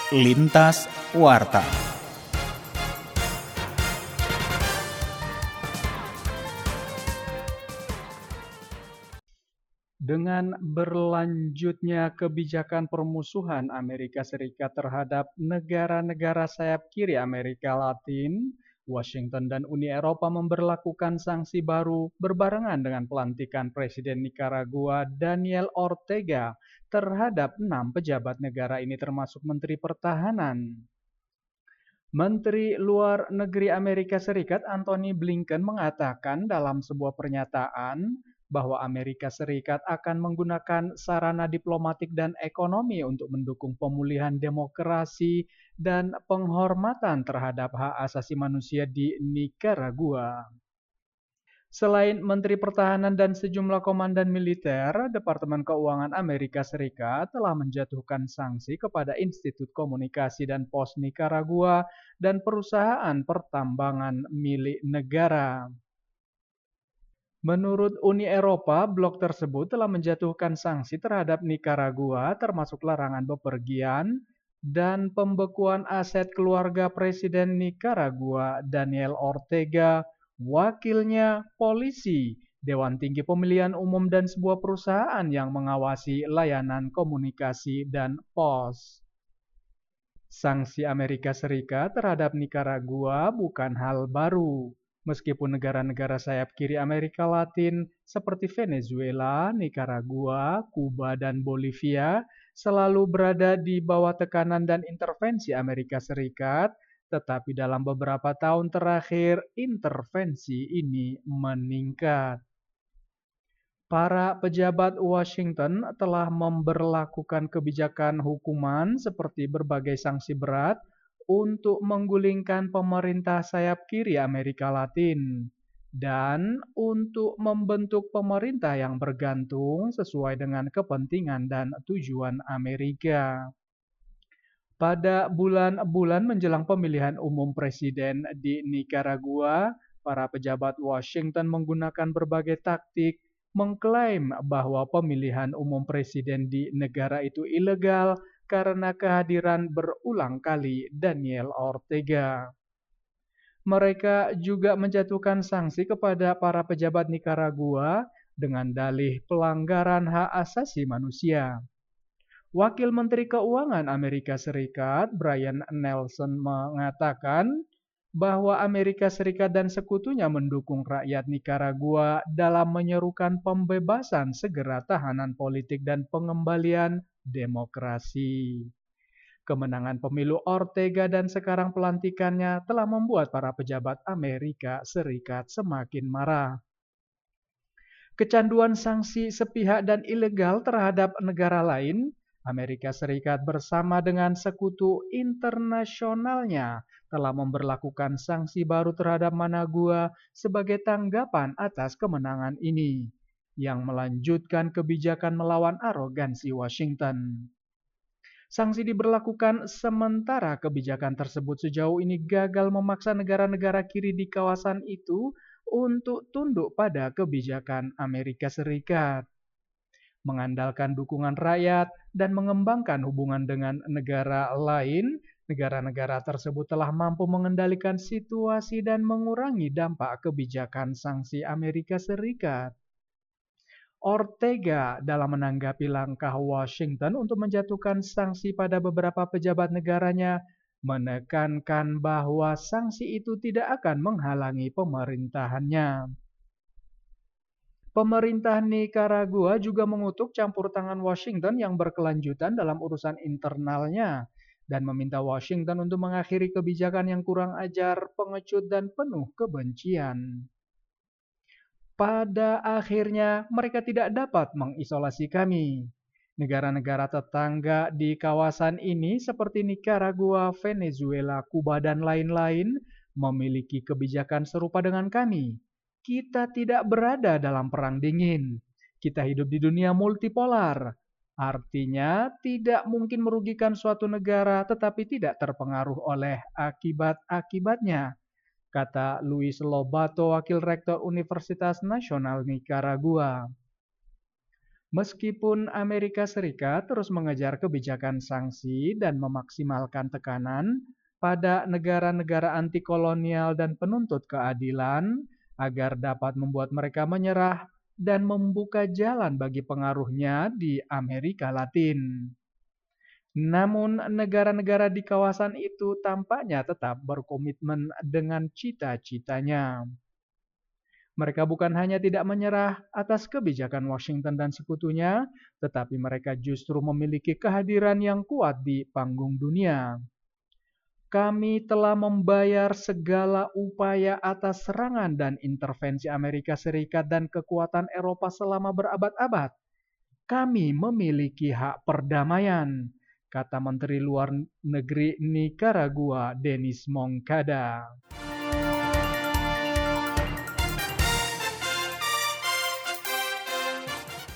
Lintas Warta. Dengan berlanjutnya kebijakan permusuhan Amerika Serikat terhadap negara-negara sayap kiri Amerika Latin, Washington dan Uni Eropa memberlakukan sanksi baru berbarengan dengan pelantikan Presiden Nicaragua Daniel Ortega terhadap 6 pejabat negara ini termasuk Menteri Pertahanan. Menteri Luar Negeri Amerika Serikat Antony Blinken mengatakan dalam sebuah pernyataan bahwa Amerika Serikat akan menggunakan sarana diplomatik dan ekonomi untuk mendukung pemulihan demokrasi dan penghormatan terhadap hak asasi manusia di Nicaragua. Selain Menteri Pertahanan dan sejumlah komandan militer, Departemen Keuangan Amerika Serikat telah menjatuhkan sanksi kepada Institut Komunikasi dan Pos Nicaragua dan perusahaan pertambangan milik negara. Menurut Uni Eropa, blok tersebut telah menjatuhkan sanksi terhadap Nicaragua termasuk larangan bepergian dan pembekuan aset keluarga Presiden Nicaragua Daniel Ortega, wakilnya, polisi, Dewan Tinggi Pemilihan Umum dan sebuah perusahaan yang mengawasi layanan komunikasi dan pos. Sanksi Amerika Serikat terhadap Nicaragua bukan hal baru. Meskipun negara-negara sayap kiri Amerika Latin seperti Venezuela, Nicaragua, Kuba, dan Bolivia selalu berada di bawah tekanan dan intervensi Amerika Serikat, tetapi dalam beberapa tahun terakhir intervensi ini meningkat. Para pejabat Washington telah memberlakukan kebijakan hukuman seperti berbagai sanksi berat untuk menggulingkan pemerintah sayap kiri Amerika Latin dan untuk membentuk pemerintah yang bergantung sesuai dengan kepentingan dan tujuan Amerika. Pada bulan-bulan menjelang pemilihan umum presiden di Nicaragua, para pejabat Washington menggunakan berbagai taktik mengklaim bahwa pemilihan umum presiden di negara itu ilegal karena kehadiran berulang kali Daniel Ortega. Mereka juga menjatuhkan sanksi kepada para pejabat Nicaragua dengan dalih pelanggaran hak asasi manusia. Wakil Menteri Keuangan Amerika Serikat, Brian Nelson, mengatakan bahwa Amerika Serikat dan sekutunya mendukung rakyat Nicaragua dalam menyerukan pembebasan segera tahanan politik dan pengembalian demokrasi. Kemenangan pemilu Ortega dan sekarang pelantikannya telah membuat para pejabat Amerika Serikat semakin marah. Kecanduan sanksi sepihak dan ilegal terhadap negara lain, Amerika Serikat bersama dengan sekutu internasionalnya telah memberlakukan sanksi baru terhadap Managua sebagai tanggapan atas kemenangan ini, yang melanjutkan kebijakan melawan arogansi Washington. Sanksi diberlakukan sementara kebijakan tersebut sejauh ini gagal memaksa negara-negara kiri di kawasan itu untuk tunduk pada kebijakan Amerika Serikat. Mengandalkan dukungan rakyat dan mengembangkan hubungan dengan negara lain, negara-negara tersebut telah mampu mengendalikan situasi dan mengurangi dampak kebijakan sanksi Amerika Serikat. Ortega dalam menanggapi langkah Washington untuk menjatuhkan sanksi pada beberapa pejabat negaranya, menekankan bahwa sanksi itu tidak akan menghalangi pemerintahannya. Pemerintah Nicaragua juga mengutuk campur tangan Washington yang berkelanjutan dalam urusan internalnya dan meminta Washington untuk mengakhiri kebijakan yang kurang ajar, pengecut, dan penuh kebencian. Pada akhirnya, mereka tidak dapat mengisolasi kami. Negara-negara tetangga di kawasan ini seperti Nicaragua, Venezuela, Kuba, dan lain-lain memiliki kebijakan serupa dengan kami. Kita tidak berada dalam perang dingin. Kita hidup di dunia multipolar. Artinya, tidak mungkin merugikan suatu negara tetapi tidak terpengaruh oleh akibat-akibatnya, kata Luis Lobato, Wakil Rektor Universitas Nasional Nicaragua. Meskipun Amerika Serikat terus mengejar kebijakan sanksi dan memaksimalkan tekanan pada negara-negara anti-kolonial dan penuntut keadilan agar dapat membuat mereka menyerah dan membuka jalan bagi pengaruhnya di Amerika Latin. Namun, negara-negara di kawasan itu tampaknya tetap berkomitmen dengan cita-citanya. Mereka bukan hanya tidak menyerah atas kebijakan Washington dan sekutunya, tetapi mereka justru memiliki kehadiran yang kuat di panggung dunia. Kami telah membayar segala upaya atas serangan dan intervensi Amerika Serikat dan kekuatan Eropa selama berabad-abad. Kami memiliki hak perdamaian, kata Menteri Luar Negeri Nicaragua, Denis Moncada.